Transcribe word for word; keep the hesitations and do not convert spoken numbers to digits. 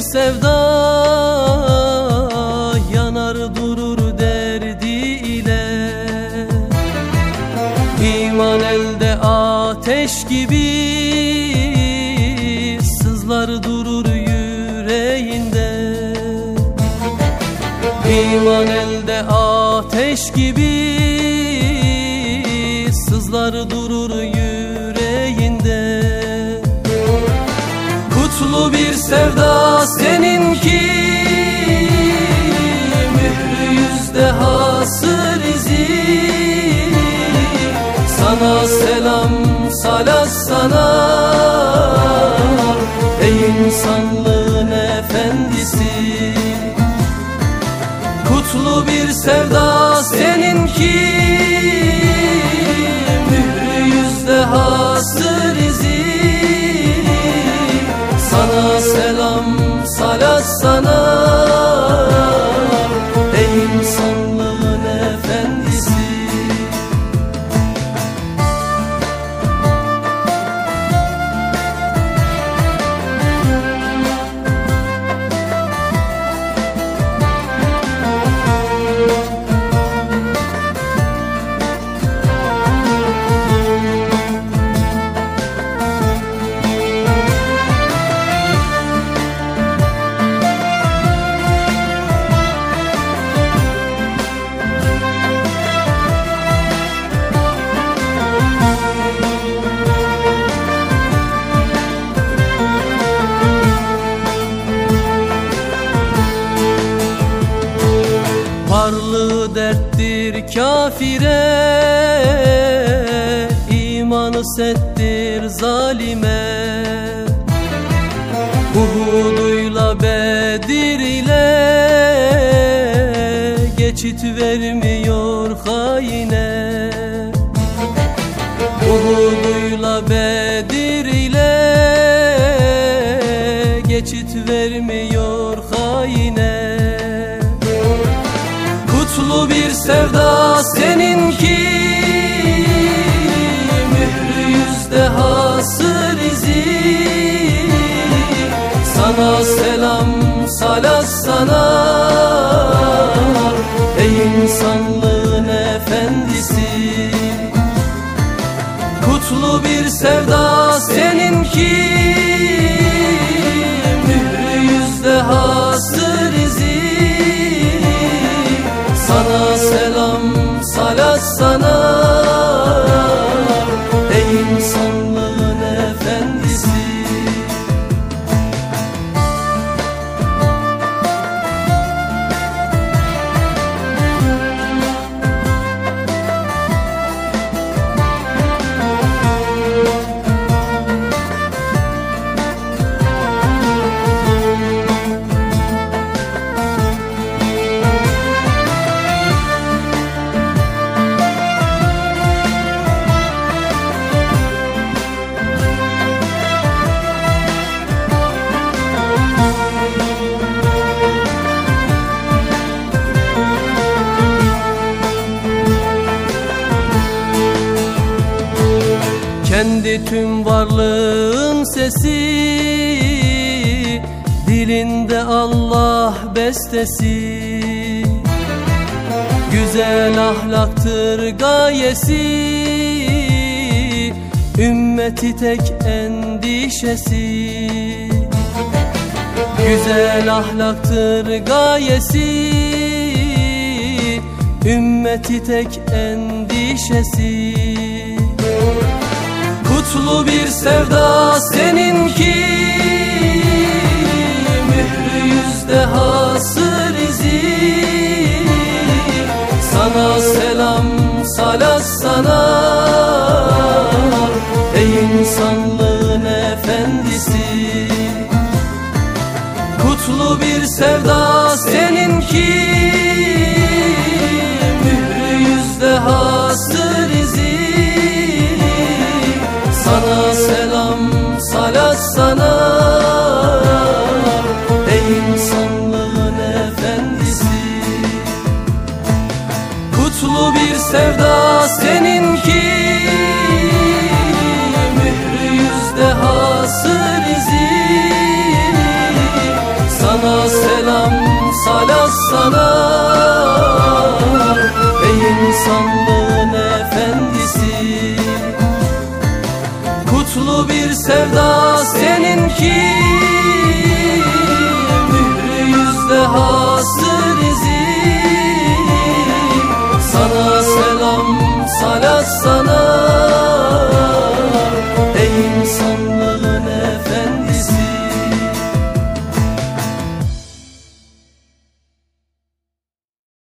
sevda yanar durur derdiyle. İman elde ateş gibi sızlar durur yüreğinde. İman elde ateş gibi sızlar durur yüreğinde. Kutlu bir sevda seninki, mührü yüzde hasır izi. Sana selam salat sana, ey insanlığın efendisi. Kutlu bir sevda seninki, mührü yüzde hasır izi. Sana selam salat sana, ey insanlığın efendisi. Varlığı derttir kafire, imanı settir zalime. Uhud'uyla Bedir ile geçit vermiyor haine. Uhud'uyla Bedir ile geçit vermiyor haine. Kutlu bir sevda seninki, mührü yüzde hasır izi. Sana selam salat sana, ey insanlığın efendisi. Kutlu bir sevda seninki, mührü yüzde hasır izi. Sana selam salat sana, ey insanlığın efendisi. Kendi tüm varlığın sesi, dilinde Allah bestesi. Güzel ahlaktır gayesi, ümmeti tek endişesi. Güzel ahlaktır gayesi, ümmeti tek endişesi. Kutlu bir sevda seninki, mührü yüzde hasır izi. Sana selam salat sana, ey insanlığın efendisi. Kutlu bir sevda seninki, mührü yüzde hasır izi. Sana selam salat sana, ey insanlığın efendisi. Kutlu bir sevda seninki, mührü yüzde hasır izi. salat sana. Ey insanlığın efendisi, kutlu bir sevda seninki.